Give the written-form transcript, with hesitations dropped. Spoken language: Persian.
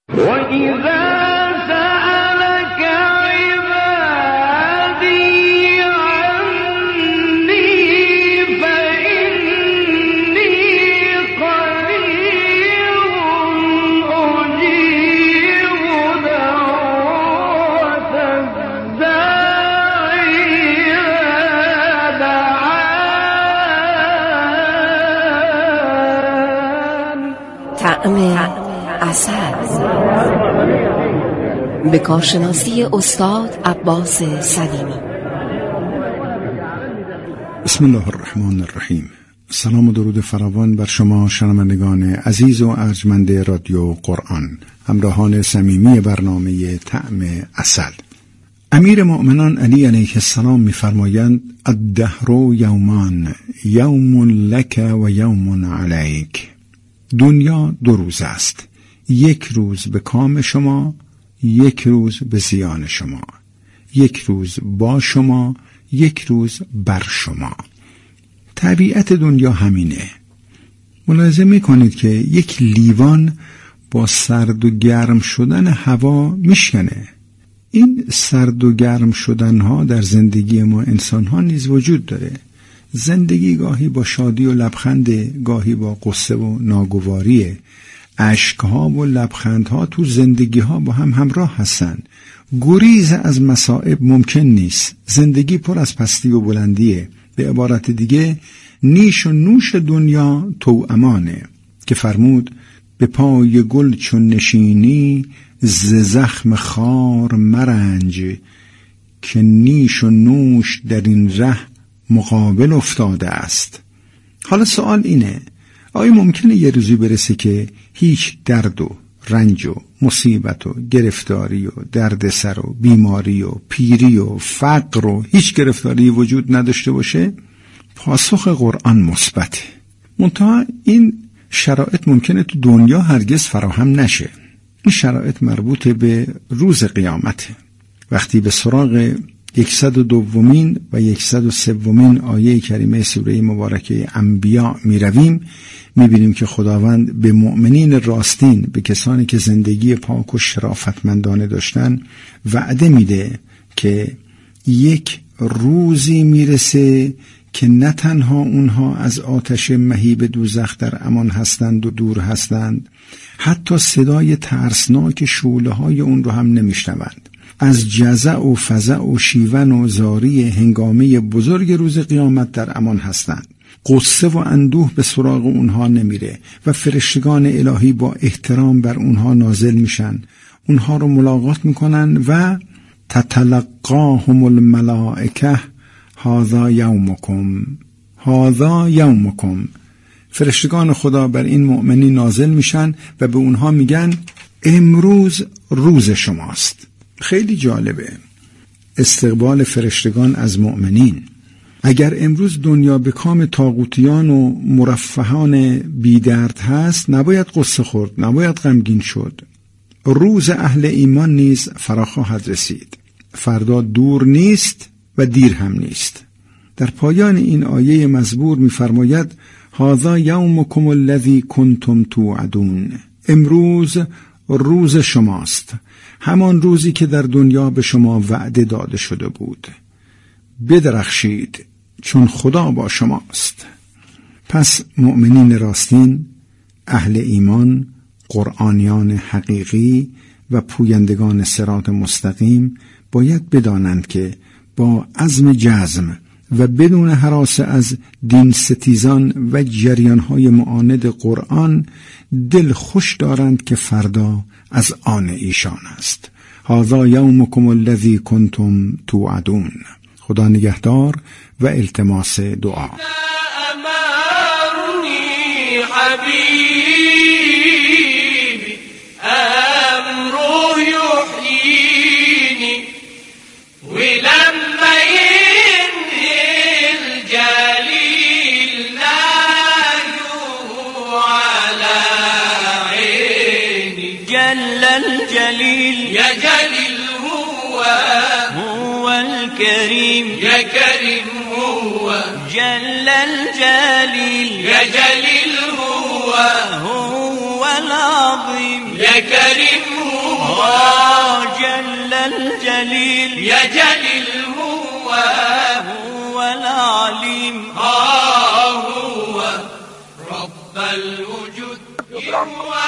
طعم عسل، به کارشناسی استاد عباس سلیمی. بسم الله الرحمن الرحیم. سلام و درود فراوان بر شما شنوندگان عزیز و ارجمند رادیو قرآن، همراهان صمیمی برنامه طعم عسل. امیر مؤمنان علی علیه السلام می‌فرمایند الدهر یومان، یوم لک و یوم علیک. دنیا 2 روز است، 1 روز به کام شما، 1 روز به زیان شما، 1 روز با شما، 1 روز بر شما. طبیعت دنیا همینه. ملاحظه میکنید که یک لیوان با سرد و گرم شدن هوا میشکنه. این سرد و گرم شدن ها در زندگی ما انسان ها نیز وجود داره. زندگی گاهی با شادی و لبخند، گاهی با قصه و ناگواریه. اشکها و لبخندها تو زندگی ها با هم همراه هستن. گریز از مصائب ممکن نیست. زندگی پر از پستی و بلندیه. به عبارت دیگه نیش و نوش دنیا توأمانه که فرمود به پای گل چون نشینی، ز زخم خار مرنج، که نیش و نوش در این ره مقابل افتاده است. حالا سوال اینه، آیا ممکنه یه روزی برسه که هیچ درد و رنج و مصیبت و گرفتاری و دردسر و بیماری و پیری و فقر و هیچ گرفتاری وجود نداشته باشه؟ پاسخ قرآن مثبته. منتها این شرایط ممکنه تو دنیا هرگز فراهم نشه. این شرایط مربوط به روز قیامته. وقتی به سراغ 102 و 103 آیه کریمه سوره مبارکه انبیاء می رویم، می بینیم که خداوند به مؤمنین راستین، به کسانی که زندگی پاک و شرافتمندانه داشتن، وعده میده که یک روزی میرسه که نه تنها اونها از آتش مهیب دوزخ در امان هستند و دور هستند، حتی صدای ترسناک شعله های اون رو هم نمیشنوند. از جزع و فزع و شیون و زاری هنگامه بزرگ روز قیامت در امان هستند. غصه و اندوه به سراغ اونها نمیره و فرشتگان الهی با احترام بر اونها نازل میشن، اونها رو ملاقات میکنن و تتلقاهم الملائکه هذا یومکم، هذا یومکم. فرشتگان خدا بر این مؤمنین نازل میشن و به اونها میگن امروز روز شماست. خیلی جالبه استقبال فرشتگان از مؤمنین. اگر امروز دنیا به کام طاغوتیان و مرفهان بیدرد هست، نباید قصه خورد، نباید غمگین شد. روز اهل ایمان نیز فرا خواهد رسید. فردا دور نیست و دیر هم نیست. در پایان این آیه مزبور می‌فرماید هذا یومکم الذی کنتم توعدون. امروز روز شماست، همان روزی که در دنیا به شما وعده داده شده بود. بدرخشید چون خدا با شماست. پس مؤمنین راستین، اهل ایمان، قرآنیان حقیقی و پویندگان صراط مستقیم باید بدانند که با عزم جزم و بدون هراس از دین ستیزان و جریانهای معاند قرآن دل خوش دارند که فردا از آن ایشان است. هذا یومکم الذی کنتم توعدون. خدا نگهدار و التماس دعا. يا جليل هو الكريم، يا كريم هو جل الجليل، يا جليل هو العظيم يا كريم هو جل الجليل يا جليل هو العليم هو رب الوجود هو